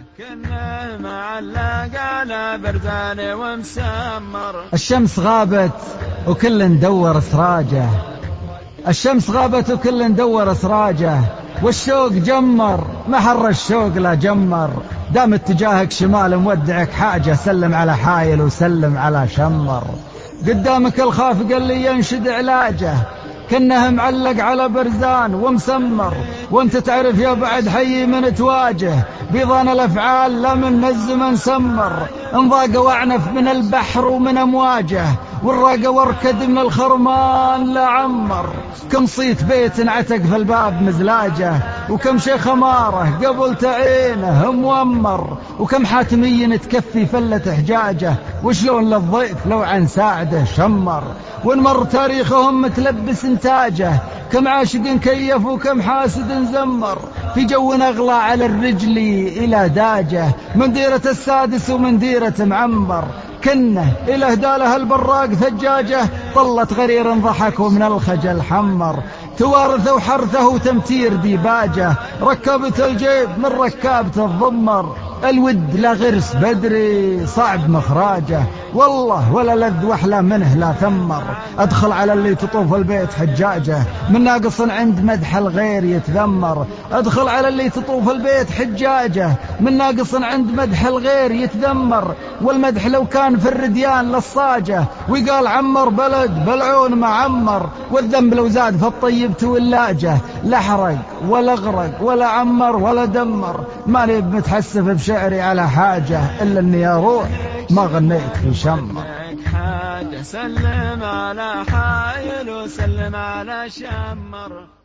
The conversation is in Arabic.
كنه معلق على برزان ومسمر. الشمس غابت وكل دور سراجه، الشمس غابت وكل دور سراجه، والشوق جمر محر الشوق لا جمر. دام اتجاهك شمال مودعك حاجة، سلم على حايل وسلم على شمر. قدامك الخاف قال لي ينشد علاجه، كنه معلق على برزان ومسمر. وانت تعرف يا بعد حي من تواجه، بيضان الافعال لا من الزمن سمر. انضاق واعنف من البحر ومن امواجه، والراقه واركد من الخرمان لا عمر. كم صيت بيت عتق في الباب مزلاجه، وكم شيخ اماره قبل تعينه مؤمر. وكم حاتمي تكفي فله حجاجه، وشلون للضيف لو عن ساعده شمر. ونمر تاريخهم متلبس انتاجه، كم عاشق كيف وكم حاسد زمر. في جو اغلى على الرجل الى داجه، من ديره السادس ومن ديره معمر. كنه الى هداله البراق ثجاجه، طلت غرير ضحك ومن الخجل حمر. توارثه وحرثه وتمتير ديباجه، ركبت الجيب من ركابة الضمر. الود لا غرس بدري صعب مخراجه، والله ولا لذ وحلى منه لا ثمر. ادخل على اللي تطوف البيت حجاجه، من ناقص عند مدح الغير يتذمر. ادخل على اللي تطوف البيت حجاجه، من ناقص عند مدح الغير يتذمر. والمدح لو كان في الرديان للصاجه، وقال عمر بلد بالعون ما عمر. والذنب لو زاد في الطيب تولاجه، لا حرق ولا اغرق ولا عمر ولا دمر. ماني متحسف بشعري على حاجه، الا اني اروح ما غنيت في شمر. سلم على حايل وسلم على شمر.